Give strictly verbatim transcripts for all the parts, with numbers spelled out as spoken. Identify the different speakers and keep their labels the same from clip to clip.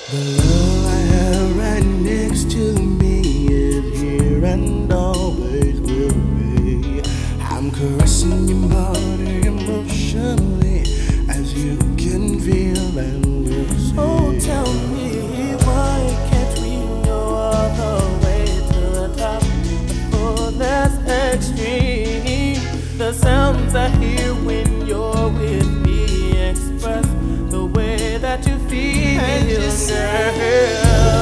Speaker 1: The love I have right next to me is here and always will be. I'm caressing your body emotionally, as you can feel and will see.
Speaker 2: Oh, tell me, why can't we go all the way to the top before that's extreme? The sounds I hear when you're with me express the way that you feel, girl.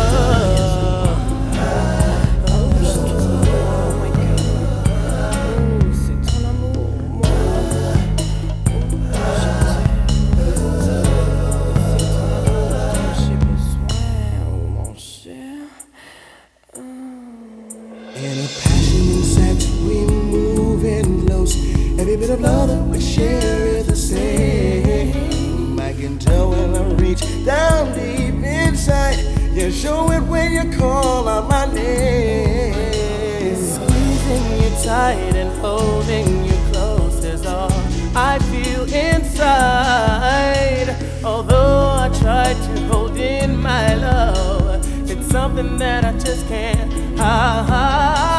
Speaker 1: In a passion and sex, we move in close. Every bit of love that we share is the same. I can tell when I reach down deep inside. You show it when you call out my name.
Speaker 2: Squeezing you tight and holding you close is all I feel inside. Although I try to hold in my love, it's something that I just can't hide.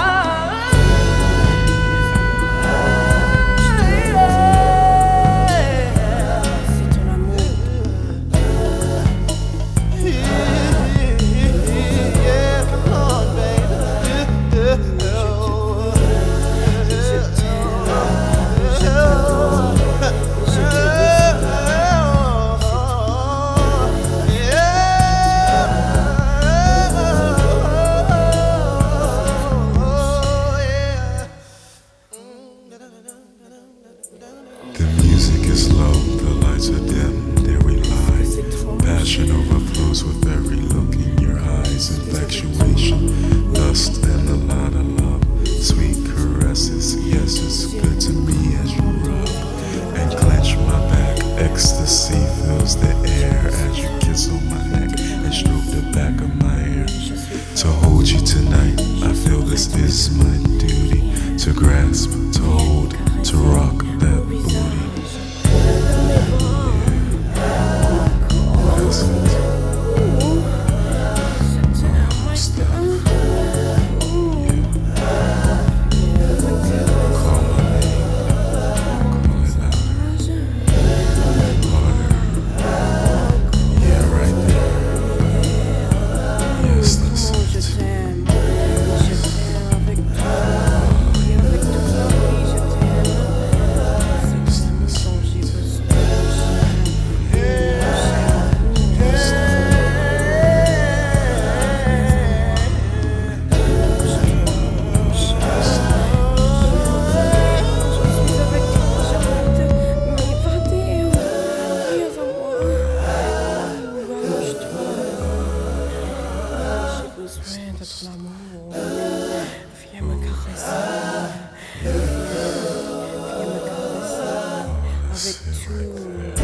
Speaker 3: The music is low, the lights are dim, there we lie. Passion overflows with every look in your eyes. Infatuation, lust, and a lot of love. Sweet caresses, yes, it's good to me as you rub and clench my back. Ecstasy fills the air as you kiss on my neck and stroke the back of my hair. To hold you tonight, I feel this is my duty. To grasp, to hold, to rock that booty.
Speaker 2: D'être l'amour, viens me caresser, viens me caresser avec tout.